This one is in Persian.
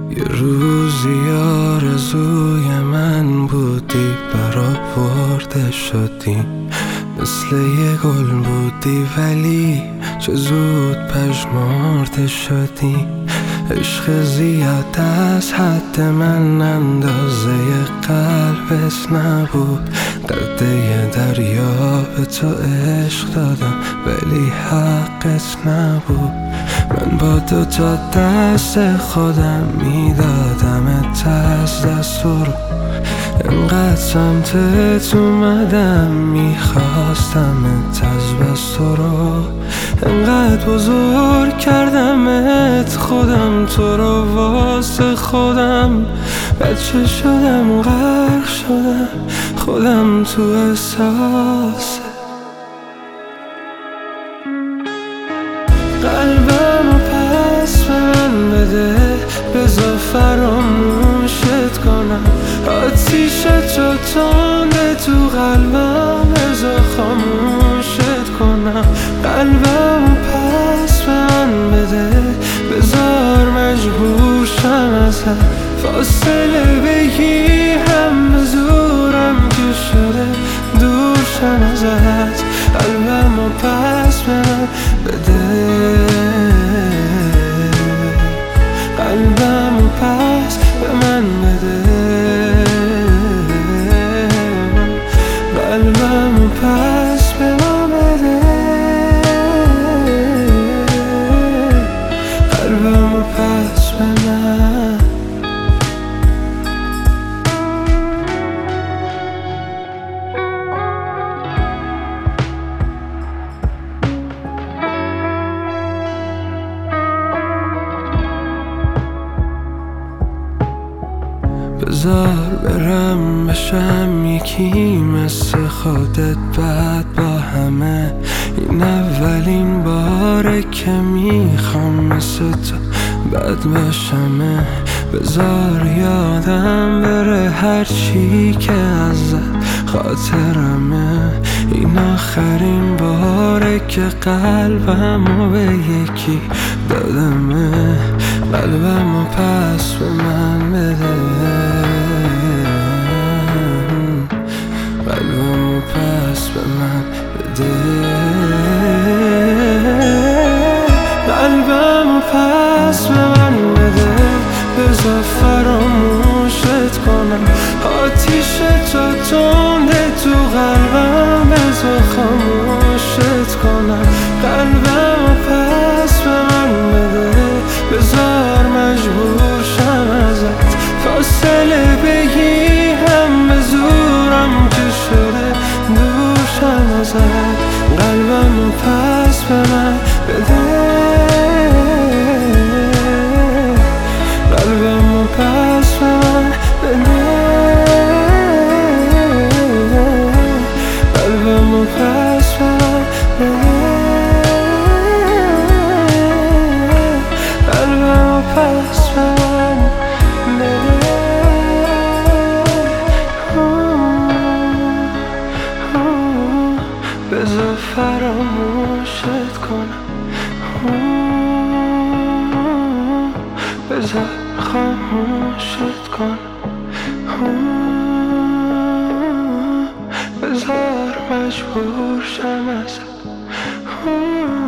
یه روزی آرزوی من بودی، برآورده شدی. مثل یه گل بودی ولی چه زود پژمرده شدی. عشق زیاد از حد من اندازه قلبت نبود. درد یه دریا به تو عشق دادم ولی حقت نبود. من با دوتا دست خودم میدادمت از دست رو. انقدر سمتت اومدم میخواستمت از بس تو رو. انقدر بزرگ کردمت خودم تو رو واسه خودم. بچه شدم غرق شدم خودم تو احساسه. قلبمو پس به من بده، بذار فراموشت کنم. آتیشتو تنده تو قلبم، بذار خاموشت کنم. قلبمو پس به من بده، بذار مجبور شم ازت. فاصله بگیرم به زورم که شده دور شم ازت. قلبمو پس به من بده، قلبمو پس به من بده. قلبمو پس به من بده، قلبمو پس به من. بذار برم بشم یکی مثل خودت بعد با همه. این اولین باره که میخوام مثل تو بد باشمه. بذار یادم بره هرچی که ازت خاطرمه. این آخرین باره که قلبمو به یکی دادمه. قلبمو پس به من بده، قلبمو پس به من بده. قلبمو پس به من بده، بذار فراموشت کنم. آتیشتو تنده تو قلبم، بذار خاموشت کنم. قلبمو پس به من بده، بذار مجبور شم ازت. فاصله بگیرم به زورم که شده دور شم ازت. قلبمو پس به من بده، قلبمو پس به من بده. قلبمو پس به من بده، قلبمو پس به من بده. بذار فراموشت کنم، بذار خاموشت کنم. بذار مجبور شم ازت.